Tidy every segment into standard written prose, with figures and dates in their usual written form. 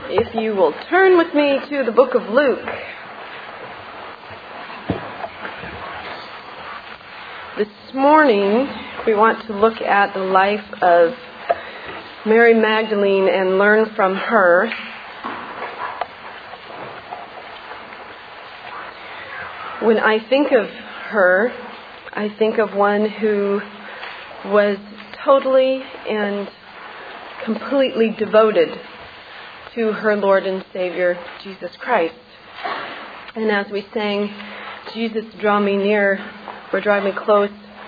If you will turn with me to the book of Luke. This morning we want to look at the life of Mary Magdalene and learn from her. When I think of her, I think of one who was totally and completely devoted to her Lord and Savior, Jesus Christ. And as we sang, Jesus, draw me near, or drive me close,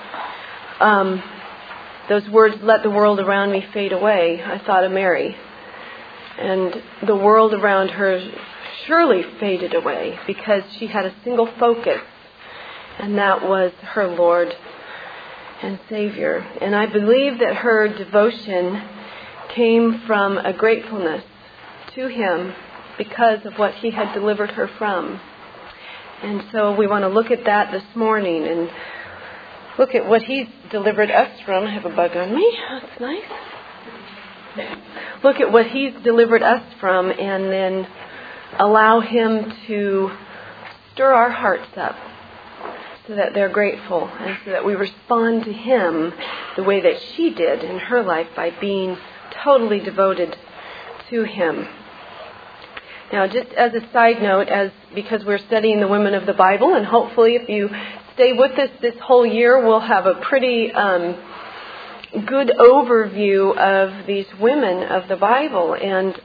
those words, let the world around me fade away, I thought of Mary. And the world around her surely faded away because she had a single focus, and that was her Lord and Savior. And I believe that her devotion came from a gratefulness to Him because of what He had delivered her from. And so we want to look at that this morning and look at what He's delivered us from. I have a bug on me. That's nice. Look at what He's delivered us from and then allow Him to stir our hearts up so that they're grateful and so that we respond to Him the way that she did in her life by being totally devoted to Him. Now, just as a side note, because we're studying the women of the Bible, and hopefully if you stay with us this whole year, we'll have a pretty good overview of these women of the Bible. And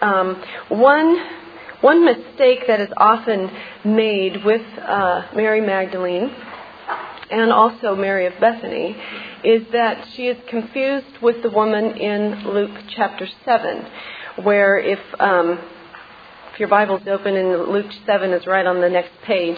one mistake that is often made with Mary Magdalene and also Mary of Bethany is that she is confused with the woman in Luke chapter 7, where if your Bible's open and Luke 7 is right on the next page,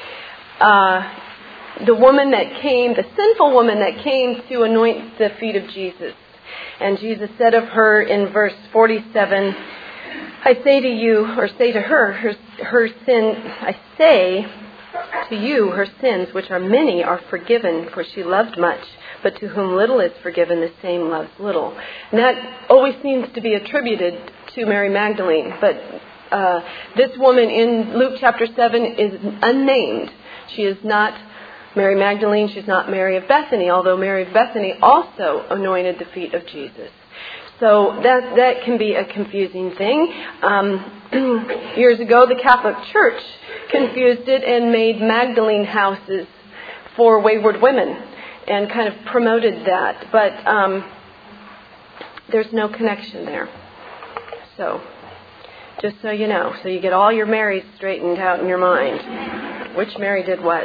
the woman that came, the sinful woman that came to anoint the feet of Jesus. And Jesus said of her in verse 47, I say to you, or say to her, her sin, I say to you, her sins, which are many, are forgiven, for she loved much. But to whom little is forgiven, the same loves little. And that always seems to be attributed to Mary Magdalene. But this woman in Luke chapter 7 is unnamed. She is not Mary Magdalene. She's not Mary of Bethany, although Mary of Bethany also anointed the feet of Jesus. So that can be a confusing thing. Years ago, the Catholic Church confused it and made Magdalene houses for wayward women and kind of promoted that. But there's no connection there. So, just so you know, so you get all your Marys straightened out in your mind. Which Mary did what?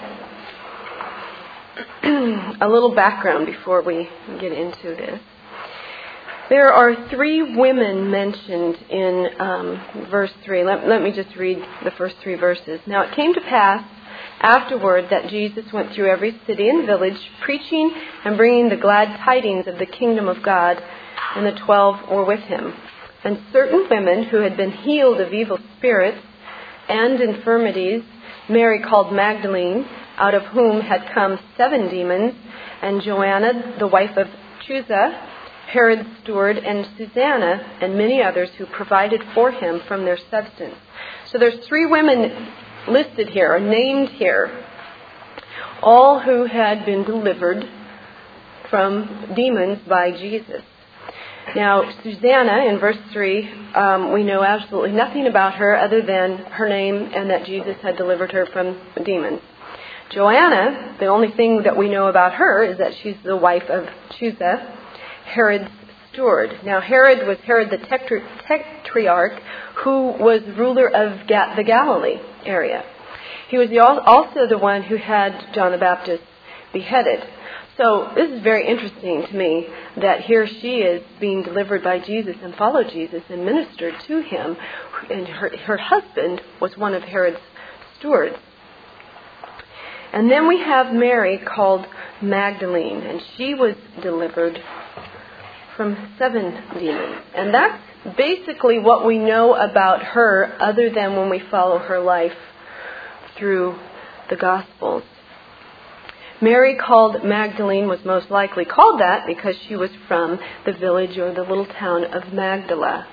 A little background before we get into this. There are 3 women mentioned in verse 3. Let me just read the first 3 verses. Now it came to pass afterward that Jesus went through every city and village, preaching and bringing the glad tidings of the kingdom of God, and the 12 were with him. And certain women who had been healed of evil spirits and infirmities, Mary called Magdalene, out of whom had come 7 demons, and Joanna, the wife of Chuza, Herod's steward, and Susanna, and many others who provided for him from their substance. So there's 3 women listed here, or named here, all who had been delivered from demons by Jesus. Now, Susanna, in verse 3, we know absolutely nothing about her other than her name and that Jesus had delivered her from demons. Joanna, the only thing that we know about her is that she's the wife of Chuza, Herod's steward. Now, Herod was Herod the Tetrarch, who was ruler of the Galilee area. He was also the one who had John the Baptist beheaded. So this is very interesting to me that here she is being delivered by Jesus and followed Jesus and ministered to him. And her husband was one of Herod's stewards. And then we have Mary called Magdalene, and she was delivered from 7 demons. And that's basically what we know about her other than when we follow her life through the Gospels. Mary called Magdalene was most likely called that because she was from the village or the little town of Magdala.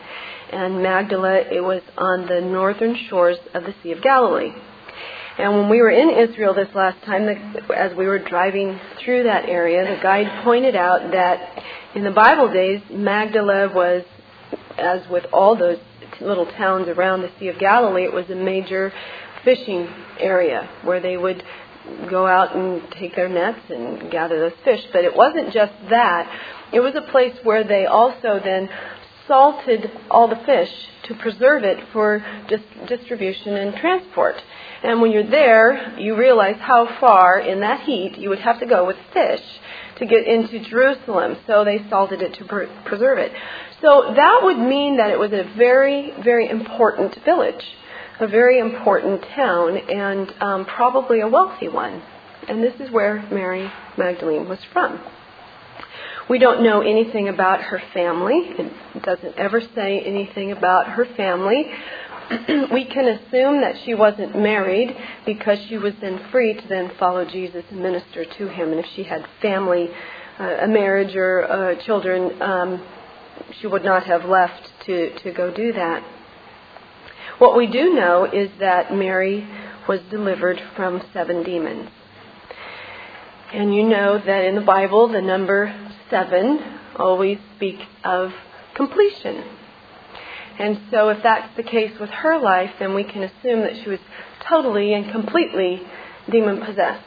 and Magdala, it was on the northern shores of the Sea of Galilee. And when we were in Israel this last time, as we were driving through that area, the guide pointed out that in the Bible days, Magdala was, as with all those little towns around the Sea of Galilee, it was a major fishing area where they would go out and take their nets and gather those fish. But it wasn't just that. It was a place where they also then salted all the fish to preserve it for distribution and transport. And when you're there, you realize how far in that heat you would have to go with fish to get into Jerusalem. So they salted it to preserve it. So that would mean that it was a very, very important village, a very important town, and probably a wealthy one. And this is where Mary Magdalene was from. We don't know anything about her family. It doesn't ever say anything about her family. We can assume that she wasn't married because she was then free to then follow Jesus and minister to him. And if she had family, a marriage or children, she would not have left to go do that. What we do know is that Mary was delivered from 7 demons. And you know that in the Bible, the number 7 always speaks of completion. And so if that's the case with her life, then we can assume that she was totally and completely demon-possessed.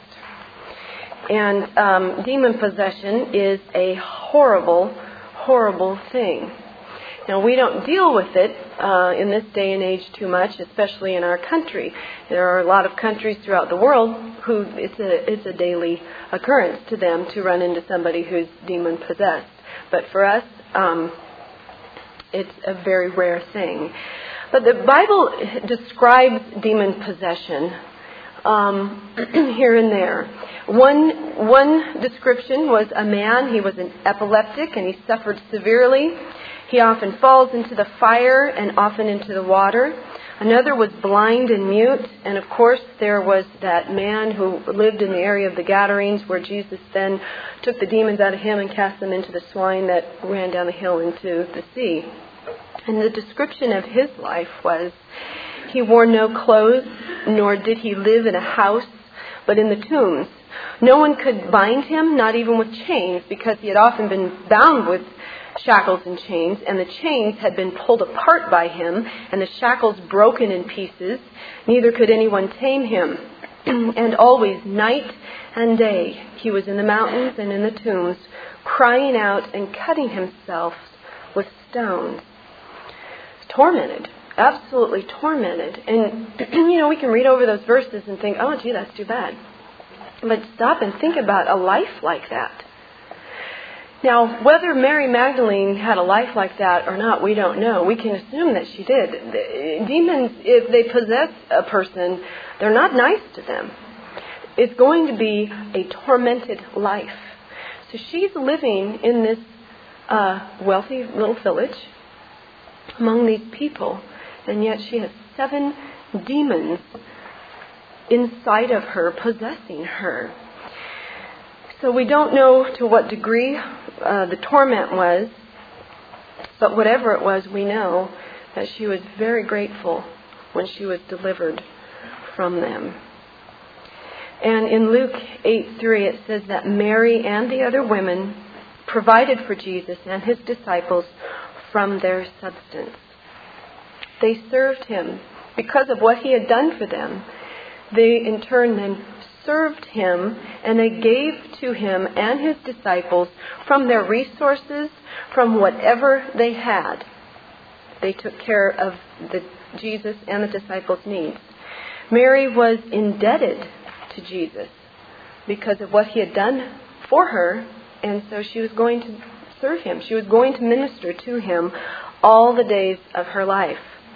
And demon possession is a horrible, horrible thing. Now, we don't deal with it in this day and age too much, especially in our country. There are a lot of countries throughout the world who it's a daily occurrence to them to run into somebody who's demon-possessed. But for us, it's a very rare thing. But the Bible describes demon possession here and there. One description was a man. He was an epileptic and he suffered severely. He often falls into the fire and often into the water. Another was blind and mute. And of course, there was that man who lived in the area of the Gadarenes, where Jesus then took the demons out of him and cast them into the swine that ran down the hill into the sea. And the description of his life was, he wore no clothes, nor did he live in a house, but in the tombs. No one could bind him, not even with chains, because he had often been bound with shackles and chains, and the chains had been pulled apart by him, and the shackles broken in pieces. Neither could anyone tame him. And always, night and day, he was in the mountains and in the tombs, crying out and cutting himself with stones. Tormented, absolutely tormented. And, we can read over those verses and think, oh, gee, that's too bad. But stop and think about a life like that. Now, whether Mary Magdalene had a life like that or not, we don't know. We can assume that she did. Demons, if they possess a person, they're not nice to them. It's going to be a tormented life. So she's living in this wealthy little village among these people, and yet she has 7 demons inside of her, possessing her. So we don't know to what degree the torment was, but whatever it was, we know that she was very grateful when she was delivered from them. And in Luke 8:3 it says that Mary and the other women provided for Jesus and his disciples from their substance. They served him because of what he had done for them. They in turn then served him, and they gave to him and his disciples from their resources, from whatever they had. They took care of Jesus and the disciples' needs. Mary was indebted to Jesus because of what he had done for her, and so she was going to serve him. She was going to minister to him all the days of her life.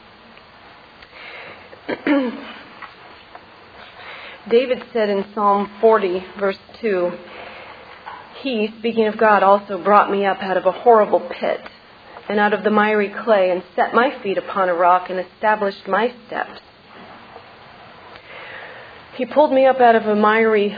David said in Psalm 40, verse 2, he, speaking of God, also brought me up out of a horrible pit and out of the miry clay and set my feet upon a rock and established my steps. He pulled me up out of the miry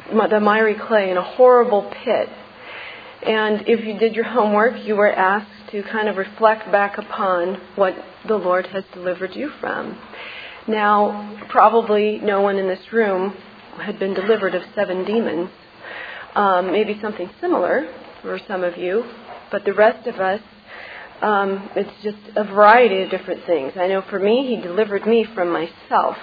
clay in a horrible pit. And if you did your homework, you were asked to kind of reflect back upon what the Lord has delivered you from. Now, probably no one in this room had been delivered of 7 demons. Maybe something similar for some of you, but the rest of us, it's just a variety of different things. I know for me, He delivered me from myself.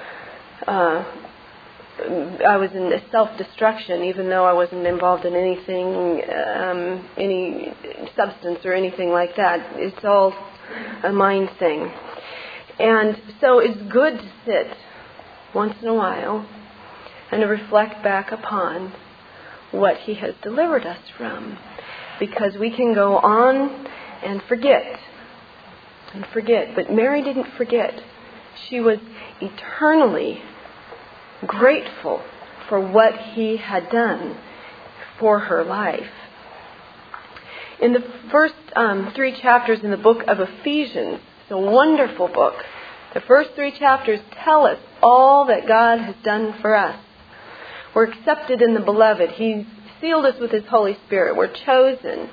I was in self-destruction, even though I wasn't involved in anything, any substance or anything like that. It's all a mind thing. And so it's good to sit once in a while and to reflect back upon what He has delivered us from. Because we can go on and forget. But Mary didn't forget. She was eternally grateful for what He had done for her life. In the first 3 chapters in the book of Ephesians, it's a wonderful book. The first 3 chapters tell us all that God has done for us. We're accepted in the Beloved. He sealed us with His Holy Spirit. We're chosen.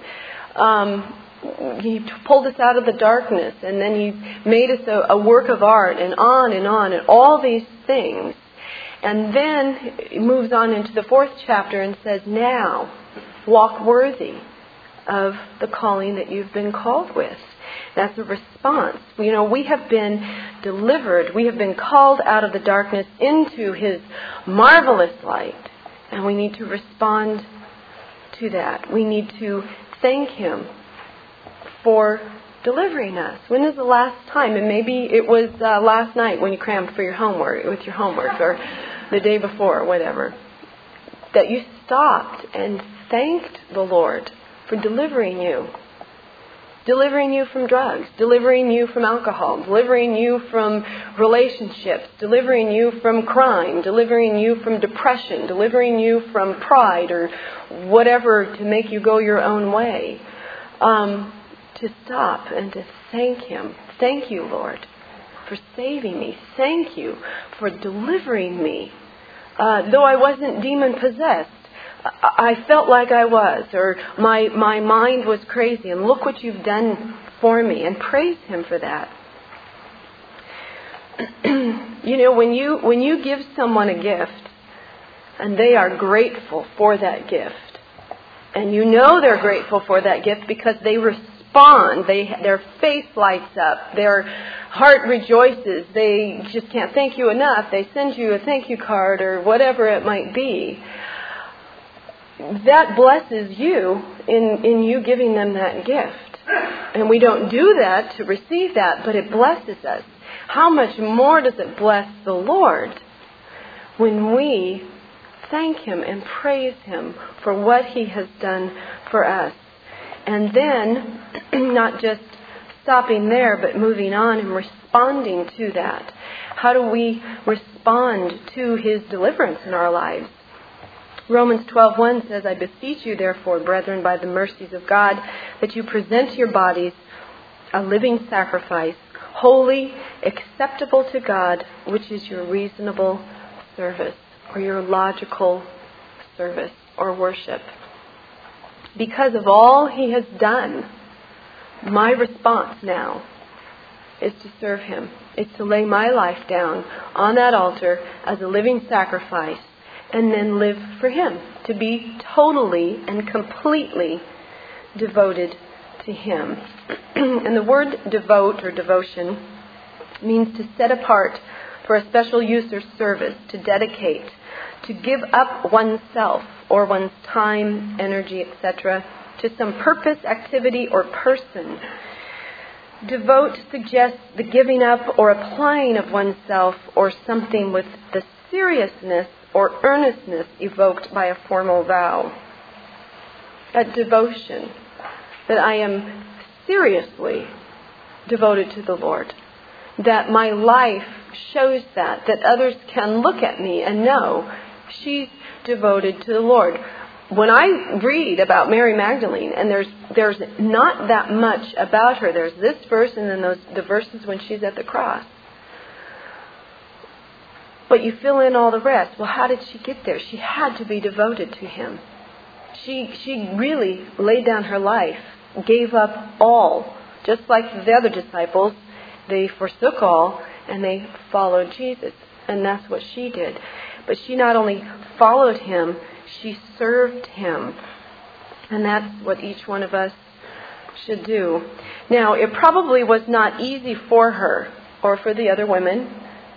He pulled us out of the darkness, and then He made us a work of art, and all these things. And then it moves on into the 4th chapter and says, now, walk worthy of the calling that you've been called with. That's a response. We have been delivered. We have been called out of the darkness into His marvelous light. And we need to respond to that. We need to thank Him for delivering us. When is the last time? And maybe it was last night when you crammed for your homework, or the day before, or whatever, that you stopped and thanked the Lord for delivering you. Delivering you from drugs, delivering you from alcohol, delivering you from relationships, delivering you from crime, delivering you from depression, delivering you from pride or whatever to make you go your own way. To stop and to thank Him. Thank you, Lord, for saving me. Thank you for delivering me. Though I wasn't demon-possessed, I felt like I was, or my mind was crazy, and look what you've done for me, and praise Him for that. When you give someone a gift, and they are grateful for that gift, and they're grateful for that gift because they respond, their face lights up, their heart rejoices, they just can't thank you enough, they send you a thank you card or whatever it might be. That blesses you in you giving them that gift. And we don't do that to receive that, but it blesses us. How much more does it bless the Lord when we thank Him and praise Him for what He has done for us? And then, not just stopping there, but moving on and responding to that. How do we respond to His deliverance in our lives? Romans 12:1 says, I beseech you, therefore, brethren, by the mercies of God, that you present your bodies a living sacrifice, holy, acceptable to God, which is your reasonable service, or your logical service or worship. Because of all He has done, my response now is to serve Him. It's to lay my life down on that altar as a living sacrifice and then live for Him, to be totally and completely devoted to Him. And the word devote or devotion means to set apart for a special use or service, to dedicate, to give up oneself or one's time, energy, etc., to some purpose, activity, or person. Devote suggests the giving up or applying of oneself or something with the seriousness or earnestness evoked by a formal vow. That devotion, that I am seriously devoted to the Lord, that my life shows that others can look at me and know she's devoted to the Lord. When I read about Mary Magdalene, and there's not that much about her, there's this verse and then the verses when she's at the cross. But you fill in all the rest. Well, how did she get there? She had to be devoted to Him. She really laid down her life gave up all. Just like the other disciples, they forsook all and they followed Jesus. And that's what she did. But she not only followed him, she served him. And that's what each one of us should do. Now, it probably was not easy for her or for the other women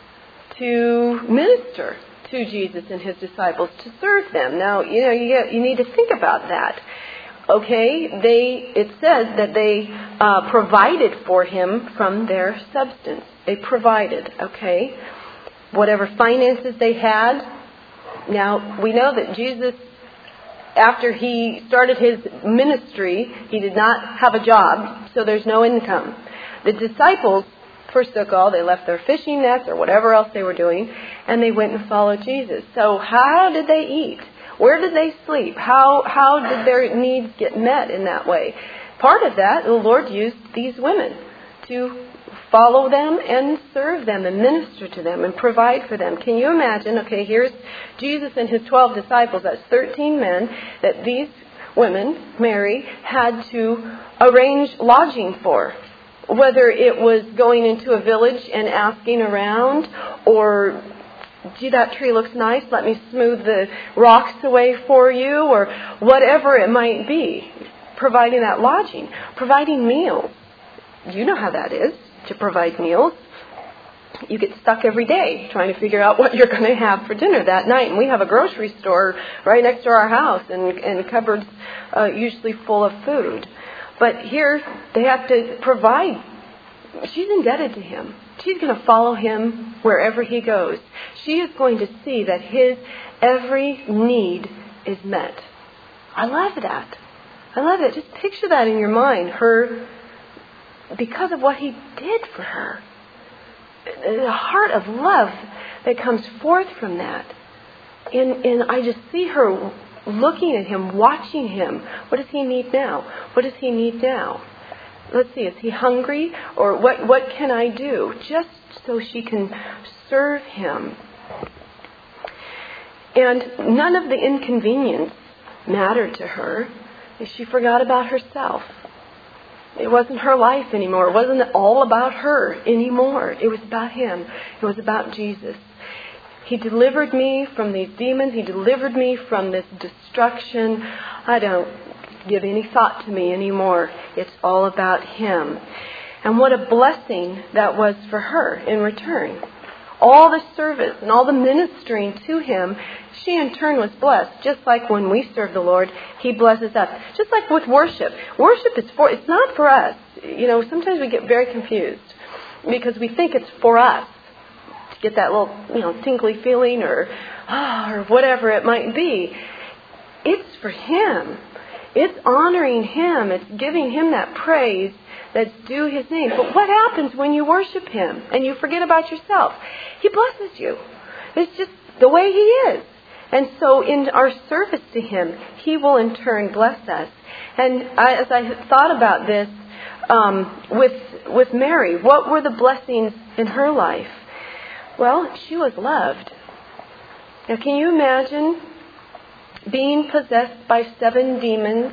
to minister to Jesus and his disciples, to serve them. Now, you need to think about that. Okay, it says that they provided for him from their substance. They provided, okay, whatever finances they had. Now, we know that Jesus, after he started his ministry, he did not have a job, so there's no income. The disciples forsook all. They left their fishing nets or whatever else they were doing, and they went and followed Jesus. So how did they eat? Where did they sleep? How did their needs get met in that way? Part of that, the Lord used these women to follow them and serve them and minister to them and provide for them. Can you imagine? Okay, here's Jesus and his 12 disciples. That's 13 men that these women, Mary, had to arrange lodging for. Whether it was going into a village and asking around, or, gee, that tree looks nice, let me smooth the rocks away for you, or whatever it might be. Providing that lodging. Providing meals. You know how that is, to provide meals. You get stuck every day trying to figure out what you're going to have for dinner that night. And we have a grocery store right next to our house, and cupboards usually full of food. But here they have to provide. She's indebted to him. She's going to follow him wherever he goes. She is going to see that his every need is met. I love that. I love it. Just picture that in your mind. Because of what he did for her. The heart of love that comes forth from that. And I just see her looking at him, watching him. What does he need now? What does he need now? Let's see, is he hungry? Or what can I do? Just so she can serve him. And none of the inconvenience mattered to her. She forgot about herself. It wasn't her life anymore. It wasn't all about her anymore. It was about him. It was about Jesus. He delivered me from these demons. He delivered me from this destruction. I don't give any thought to me anymore. It's all about him. And what a blessing that was for her in return. All the service and all the ministering to him, she in turn was blessed. Just like when we serve the Lord, he blesses us. Just like with worship. Worship it's not for us. Sometimes we get very confused because we think it's for us. Get that little, tingly feeling or whatever it might be. It's for him. It's honoring him. It's giving him that praise that's due his name. But what happens when you worship him and you forget about yourself? He blesses you. It's just the way he is. And so in our service to him, he will in turn bless us. And as I thought about this with Mary, what were the blessings in her life? Well, she was loved. Now, can you imagine being possessed by 7 demons?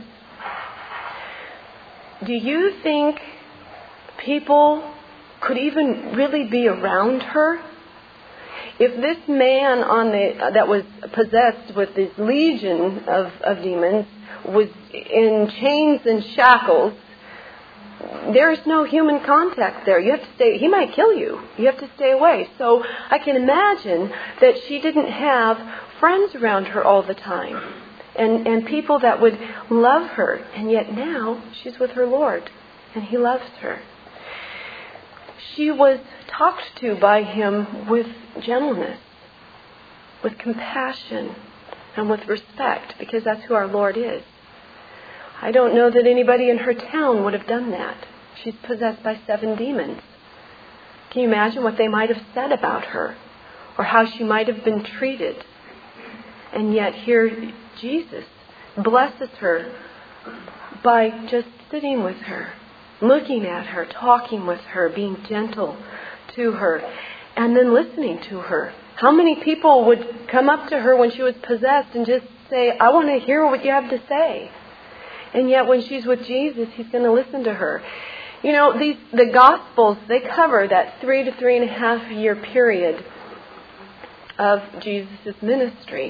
Do you think people could even really be around her? If this man that was possessed with this legion of demons was in chains and shackles, there is no human contact there. You have to stay. He might kill you. You have to stay away. So I can imagine that she didn't have friends around her all the time and people that would love her. And yet now she's with her Lord and he loves her. She was talked to by him with gentleness, with compassion, and with respect, because that's who our Lord is. I don't know that anybody in her town would have done that. She's possessed by 7 demons. Can you imagine what they might have said about her, or how she might have been treated? And yet here Jesus blesses her by just sitting with her, looking at her, talking with her, being gentle to her, and then listening to her. How many people would come up to her when she was possessed and just say, I want to hear what you have to say? And yet when she's with Jesus, he's going to listen to her. You know, the Gospels, they cover that 3 to 3.5 year period of Jesus' ministry.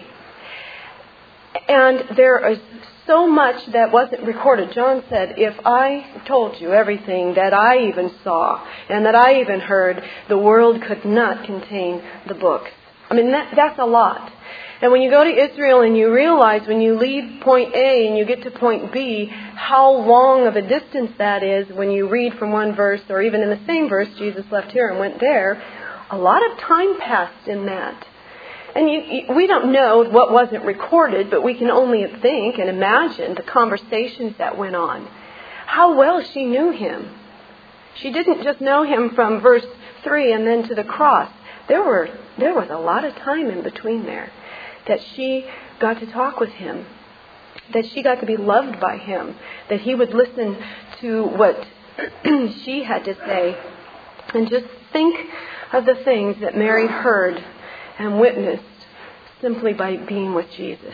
And there is so much that wasn't recorded. John said, if I told you everything that I even saw and that I even heard, the world could not contain the books. I mean, that's a lot. And when you go to Israel and you realize when you leave point A and you get to point B, how long of a distance that is when you read from one verse, or even in the same verse, Jesus left here and went there, a lot of time passed in that. And we don't know what wasn't recorded, but we can only think and imagine the conversations that went on. How well she knew him. She didn't just know him from verse 3 and then to the cross. There was a lot of time in between there that she got to talk with him, that she got to be loved by him, that he would listen to what she had to say. And just think of the things that Mary heard and witnessed simply by being with Jesus.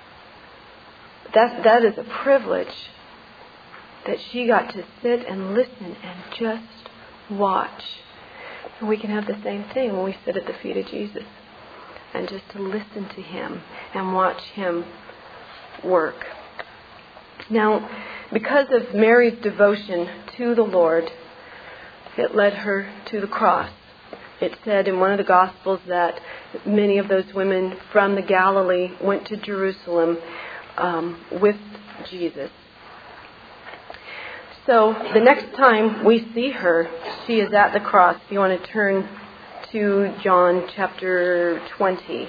That is a privilege, that she got to sit and listen and just watch. And we can have the same thing when we sit at the feet of Jesus and just to listen to him and watch him work. Now, because of Mary's devotion to the Lord, it led her to the cross. It said in one of the Gospels that many of those women from the Galilee went to Jerusalem with Jesus. So the next time we see her, she is at the cross. If you want to turn to John chapter 20.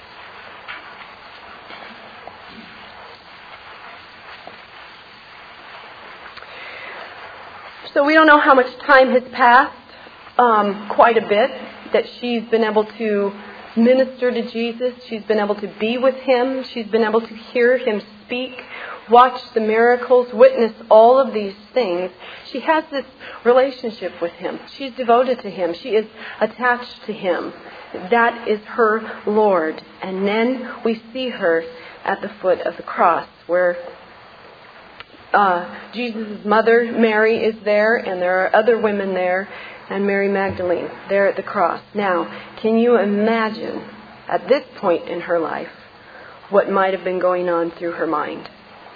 So we don't know how much time has passed, quite a bit, that she's been able to minister to Jesus. She's been able to be with him. She's been able to hear him speak, watch the miracles, witness all of these things. She has this relationship with him. She's devoted to him. She is attached to him. That is her Lord. And then we see her at the foot of the cross, where Jesus' mother, Mary, is there, and there are other women there, and Mary Magdalene there at the cross. Now, can you imagine at this point in her life what might have been going on through her mind?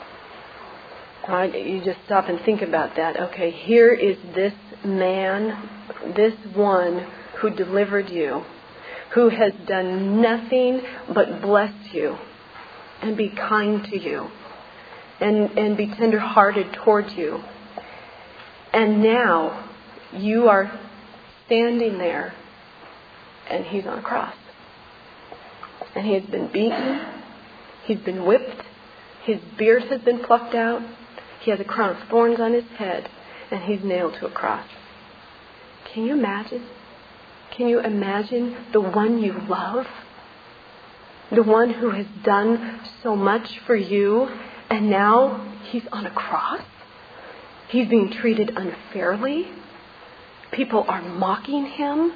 You just stop and think about that. Okay, here is this man, this one who delivered you, who has done nothing but bless you and be kind to you and be tender-hearted towards you. And now you are standing there and he's on a cross. And he has been beaten. He's been whipped. His beard has been plucked out. He has a crown of thorns on his head. And he's nailed to a cross. Can you imagine? Can you imagine the one you love? The one who has done so much for you, and now he's on a cross? He's being treated unfairly. People are mocking him.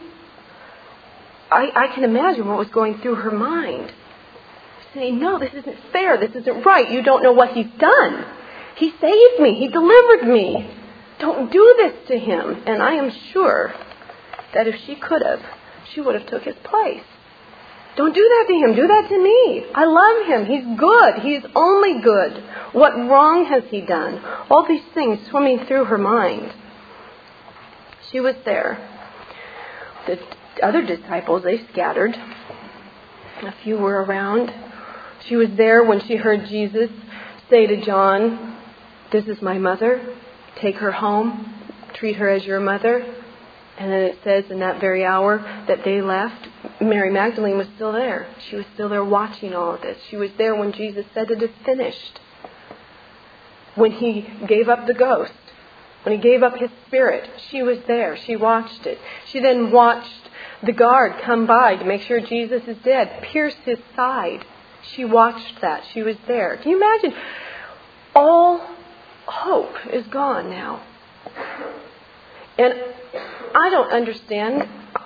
I can imagine what was going through her mind. Saying, no, this isn't fair. This isn't right. You don't know what he's done. He saved me. He delivered me. Don't do this to him. And I am sure that if she could have, she would have took his place. Don't do that to him. Do that to me. I love him. He's good. He's only good. What wrong has he done? All these things swimming through her mind. She was there. The other disciples, they scattered. A few were around. She was there when she heard Jesus say to John, "This is my mother. Take her home. Treat her as your mother." And then it says in that very hour that they left, Mary Magdalene was still there. She was still there watching all of this. She was there when Jesus said it is finished. When he gave up the ghost, when he gave up his spirit, she was there. She watched it. She then watched the guard come by to make sure Jesus is dead, pierce his side. She watched that. She was there. Can you imagine? All hope is gone now. And I don't understand.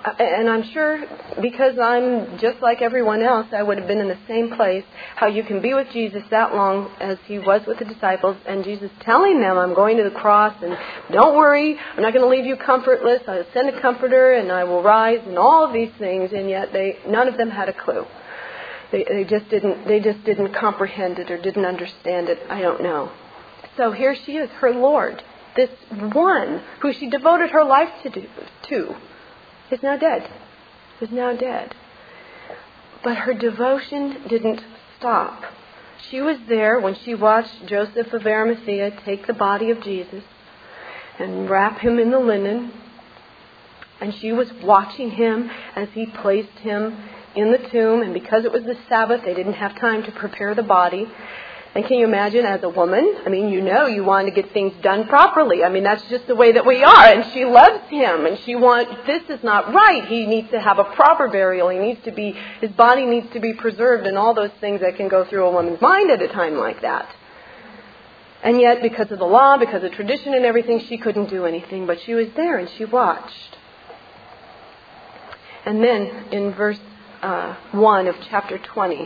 And I'm sure, because I'm just like everyone else, I would have been in the same place, how you can be with Jesus that long as he was with the disciples, and Jesus telling them, I'm going to the cross, and don't worry, I'm not going to leave you comfortless, I'll send a comforter, and I will rise, and all of these things, and yet none of them had a clue. They just didn't comprehend it or didn't understand it. I don't know. So here she is, her Lord, this one who she devoted her life to is now dead. Is now dead. But her devotion didn't stop. She was there when she watched Joseph of Arimathea take the body of Jesus and wrap him in the linen. And she was watching him as he placed him in the tomb. And because it was the Sabbath, they didn't have time to prepare the body. And can you imagine, as a woman, you want to get things done properly. That's just the way that we are. And she loves him. And this is not right. He needs to have a proper burial. His body needs to be preserved, and all those things that can go through a woman's mind at a time like that. And yet, because of the law, because of tradition and everything, she couldn't do anything. But she was there and she watched. And then in verse 1 of chapter 20,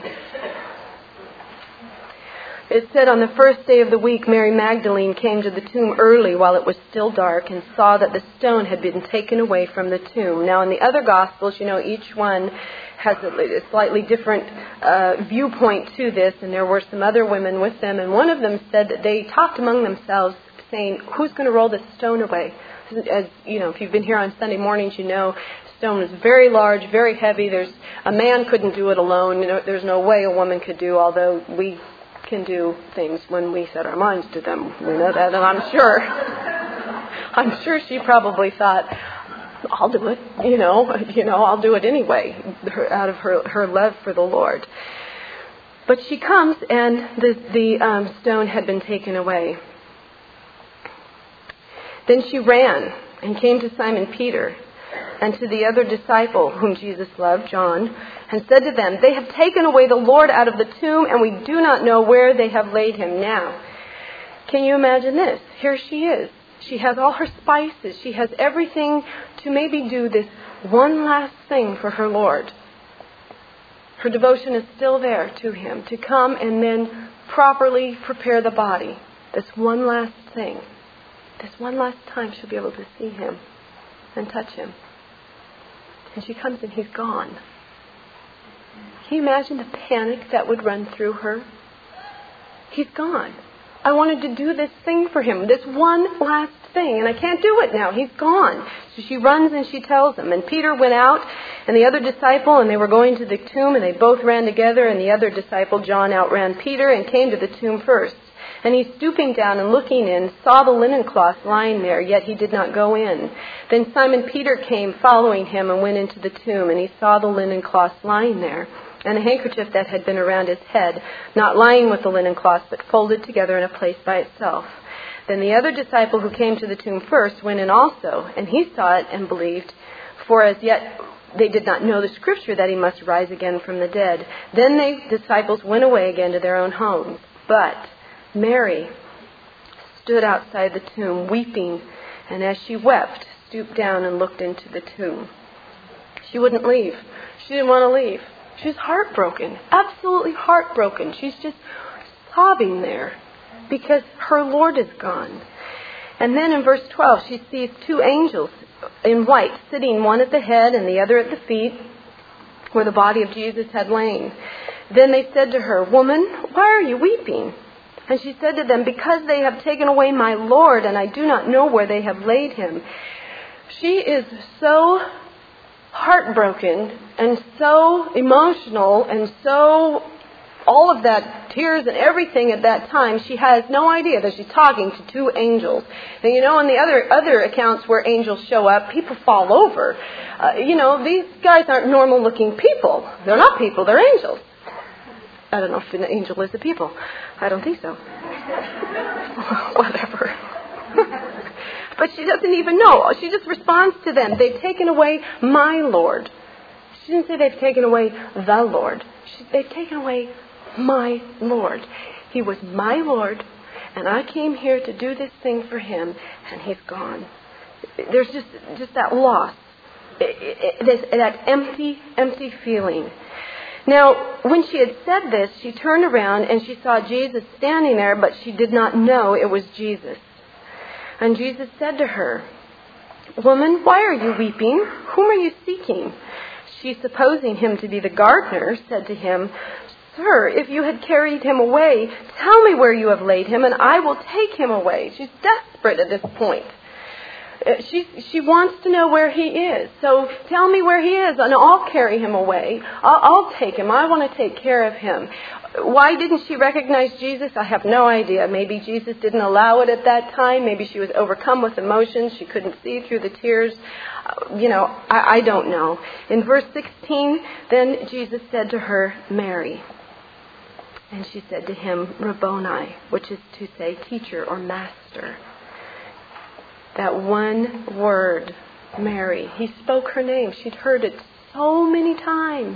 it said, on the first day of the week, Mary Magdalene came to the tomb early while it was still dark and saw that the stone had been taken away from the tomb. Now, in the other Gospels, each one has a slightly different viewpoint to this, and there were some other women with them, and one of them said that they talked among themselves, saying, who's going to roll this stone away? As if you've been here on Sunday mornings, the stone is very large, very heavy. A man couldn't do it alone. There's no way a woman could do, although we can do things when we set our minds to them. We know that, and I'm sure she probably thought, I'll do it, I'll do it anyway, out of her love for the Lord. But she comes, and the stone had been taken away. Then she ran and came to Simon Peter and to the other disciple whom Jesus loved, John, and said to them, they have taken away the Lord out of the tomb, and we do not know where they have laid him now. Can you imagine this? Here she is. She has all her spices. She has everything to maybe do this one last thing for her Lord. Her devotion is still there to him, to come and then properly prepare the body. This one last thing. This one last time she'll be able to see him and touch him. And she comes and he's gone. Can you imagine the panic that would run through her? He's gone. I wanted to do this thing for him, this one last thing, and I can't do it now. He's gone. So she runs and she tells him. And Peter went out, and the other disciple, and they were going to the tomb, and they both ran together, and the other disciple, John, outran Peter and came to the tomb first. And he, stooping down and looking in, saw the linen cloth lying there, yet he did not go in. Then Simon Peter came following him and went into the tomb, and he saw the linen cloth lying there, and a handkerchief that had been around his head, not lying with the linen cloth, but folded together in a place by itself. Then the other disciple who came to the tomb first went in also, and he saw it and believed, for as yet they did not know the scripture that he must rise again from the dead. Then the disciples went away again to their own homes. But Mary stood outside the tomb weeping, and as she wept, stooped down and looked into the tomb. She wouldn't leave. She didn't want to leave. She was heartbroken, absolutely heartbroken. She's just sobbing there because her Lord is gone. And then in verse 12, she sees two angels in white sitting, one at the head and the other at the feet, where the body of Jesus had lain. Then they said to her, "Woman, why are you weeping?" And she said to them, "Because they have taken away my Lord, and I do not know where they have laid him." She is so heartbroken and so emotional and so all of that, tears and everything at that time. She has no idea that she's talking to two angels. And in the other accounts where angels show up, people fall over. These guys aren't normal looking people. They're not people, they're angels. I don't know if an angel is a people. I don't think so. Whatever. But she doesn't even know. She just responds to them. They've taken away my Lord. She didn't say they've taken away the Lord. They've taken away my Lord. He was my Lord, and I came here to do this thing for him, and he's gone. There's just that loss that empty feeling. Now, when she had said this, she turned around and she saw Jesus standing there, but she did not know it was Jesus. And Jesus said to her, "Woman, why are you weeping? Whom are you seeking?" She, supposing him to be the gardener, said to him, "Sir, if you had carried him away, tell me where you have laid him, and I will take him away." She's desperate at this point. She wants to know where he is. So tell me where he is, and I'll carry him away. I'll take him. I want to take care of him. Why didn't she recognize Jesus? I have no idea. Maybe Jesus didn't allow it at that time. Maybe she was overcome with emotions. She couldn't see through the tears. I don't know. In verse 16, then Jesus said to her, "Mary." And she said to him, "Rabboni," which is to say teacher or master. That one word, Mary. He spoke her name. She'd heard it so many times.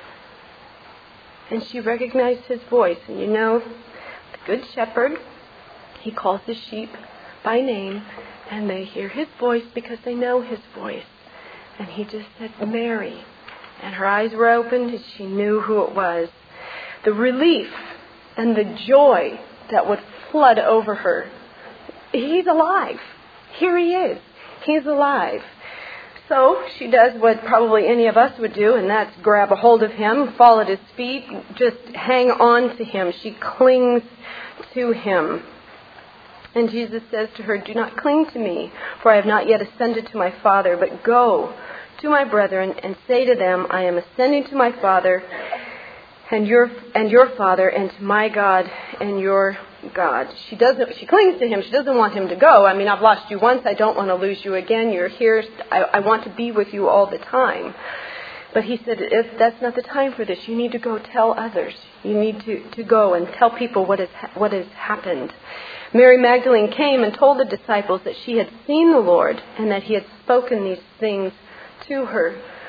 And she recognized his voice. And the good shepherd, he calls the sheep by name, and they hear his voice because they know his voice. And he just said, "Mary." And her eyes were opened and she knew who it was. The relief and the joy that would flood over her. He's alive. Here he is. He's alive. So she does what probably any of us would do, and that's grab a hold of him, fall at his feet, just hang on to him. She clings to him. And Jesus says to her, "Do not cling to me, for I have not yet ascended to my Father, but go to my brethren and say to them, I am ascending to my Father and your Father, and to my God and your God." She clings to him. She doesn't want him to go. I've lost you once. I don't want to lose you again. You're here. I want to be with you all the time. But he said, if that's not the time for this, you need to go tell others. You need to go and tell people what has happened. Mary Magdalene came and told the disciples that she had seen the Lord and that he had spoken these things to her.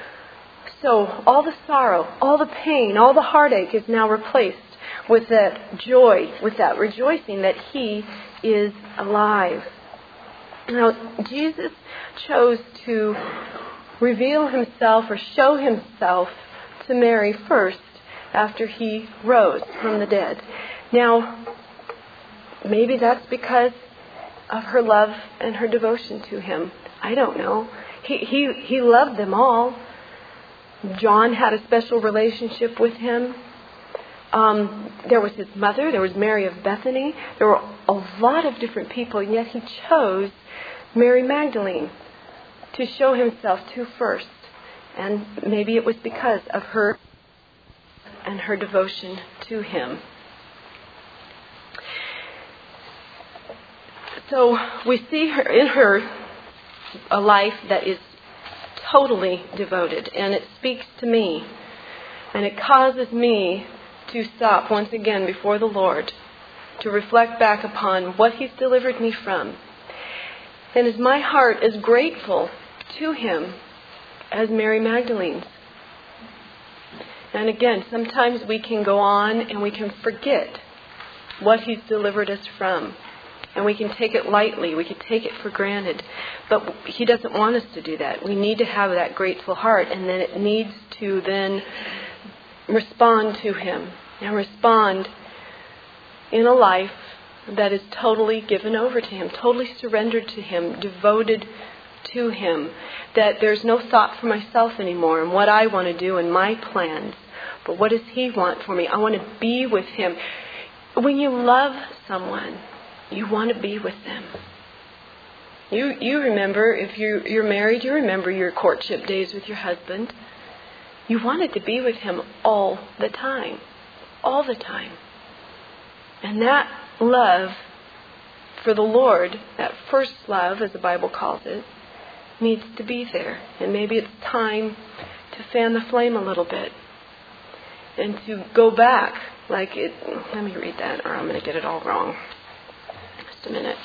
So all the sorrow, all the pain, all the heartache is now replaced with that joy, with that rejoicing that he is alive. Now, Jesus chose to reveal himself or show himself to Mary first after he rose from the dead. Now, maybe that's because of her love and her devotion to him. I don't know. He loved them all. John had a special relationship with him. There was his mother. There was Mary of Bethany. There were a lot of different people, and yet he chose Mary Magdalene to show himself to first. And maybe it was because of her and her devotion to him. So we see her in her a life that is totally devoted, and it speaks to me, and it causes me to stop once again before the Lord, to reflect back upon what he's delivered me from. And as my heart is grateful to him as Mary Magdalene's. And again, sometimes we can go on and we can forget what he's delivered us from. And we can take it lightly. We can take it for granted. But he doesn't want us to do that. We need to have that grateful heart. And then it needs to then respond to him. And respond in a life that is totally given over to him. Totally surrendered to him. Devoted to him. That there's no thought for myself anymore. And what I want to do and my plans. But what does he want for me? I want to be with him. When you love someone, you want to be with them. You remember, if you're married, you remember your courtship days with your husband. You wanted to be with him all the time. All the time. And that love for the Lord, that first love, as the Bible calls it, needs to be there. And maybe it's time to fan the flame a little bit. And to go back like it... Let me read that, or I'm going to get it all wrong. A minute.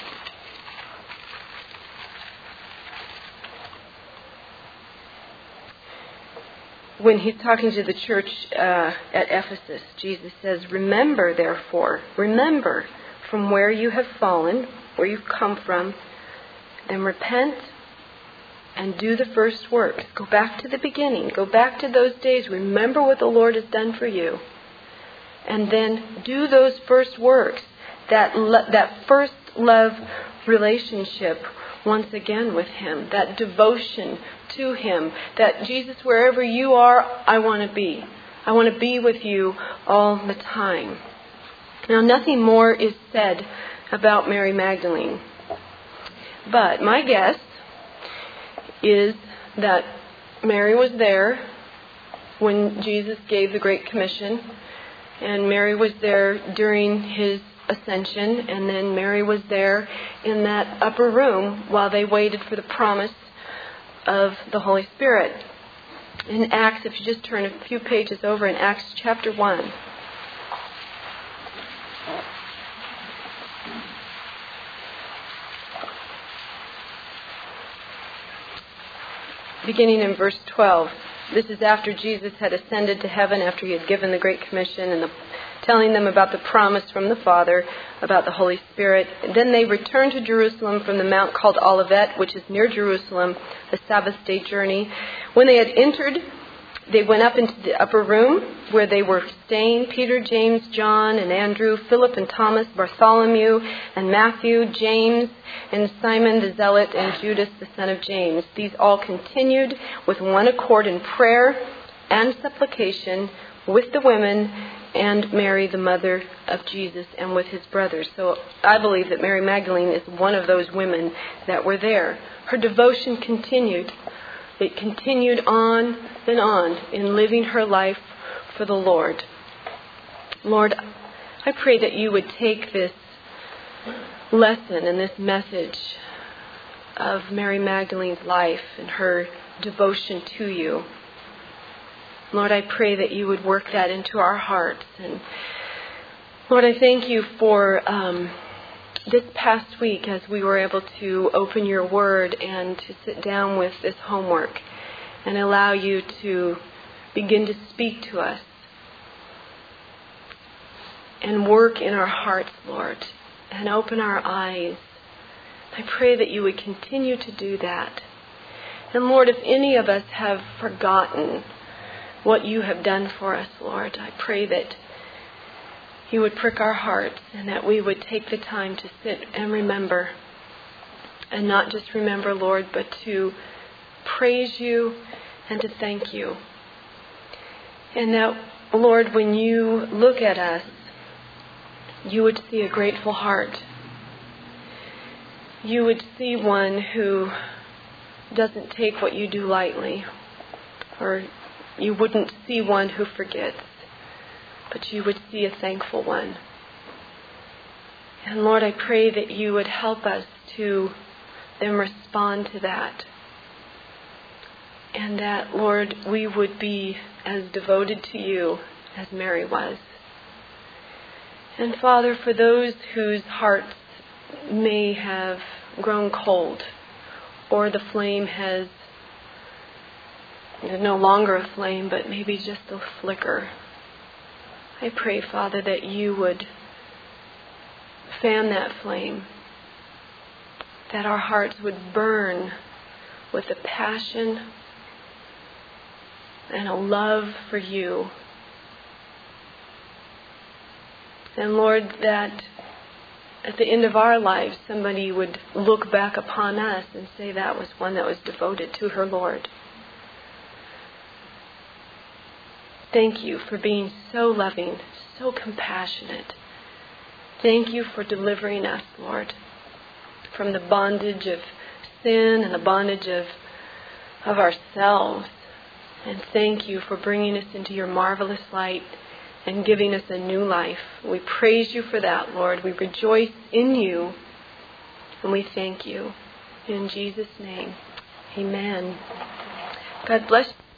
When he's talking to the church at Ephesus, Jesus says, remember, therefore, remember from where you have fallen, where you've come from, then repent and do the first works. Go back to the beginning. Go back to those days. Remember what the Lord has done for you. And then do those first works, that first love relationship once again with Him, that devotion to Him, that Jesus, wherever you are, I want to be. I want to be with you all the time. Now, nothing more is said about Mary Magdalene. But my guess is that Mary was there when Jesus gave the Great Commission, and Mary was there during His ascension, and then Mary was there in that upper room while they waited for the promise of the Holy Spirit. In Acts, if you just turn a few pages over in Acts chapter 1. Beginning in verse 12. This is after Jesus had ascended to heaven, after He had given the Great Commission and telling them about the promise from the Father about the Holy Spirit. And then they returned to Jerusalem from the mount called Olivet, which is near Jerusalem, the Sabbath day journey. When they had entered, they went up into the upper room where they were staying, Peter, James, John, and Andrew, Philip and Thomas, Bartholomew and Matthew, James and Simon the Zealot, and Judas the son of James. These all continued with one accord in prayer and supplication with the women and Mary, the mother of Jesus, and with His brothers. So I believe that Mary Magdalene is one of those women that were there. Her devotion continued. It continued on and on in living her life for the Lord. Lord, I pray that you would take this lesson and this message of Mary Magdalene's life and her devotion to you. Lord, I pray that you would work that into our hearts. And Lord, I thank you for this past week as we were able to open your word and to sit down with this homework and allow you to begin to speak to us and work in our hearts, Lord, and open our eyes. I pray that you would continue to do that. And Lord, if any of us have forgotten what you have done for us, Lord, I pray that you would prick our hearts and that we would take the time to sit and remember. And not just remember, Lord, but to praise you and to thank you. And that, Lord, when you look at us, you would see a grateful heart. You would see one who doesn't take what you do lightly, or you wouldn't see one who forgets, but you would see a thankful one. And Lord, I pray that you would help us to then respond to that. And that, Lord, we would be as devoted to you as Mary was. And Father, for those whose hearts may have grown cold, or the flame has no longer a flame, but maybe just a flicker, I pray, Father, that you would fan that flame, that our hearts would burn with a passion and a love for you. And Lord, that at the end of our lives, somebody would look back upon us and say that was one that was devoted to her Lord. Thank you for being so loving, so compassionate. Thank you for delivering us, Lord, from the bondage of sin and the bondage of ourselves. And thank you for bringing us into your marvelous light and giving us a new life. We praise you for that, Lord. We rejoice in you, and we thank you. In Jesus' name, amen. God bless you.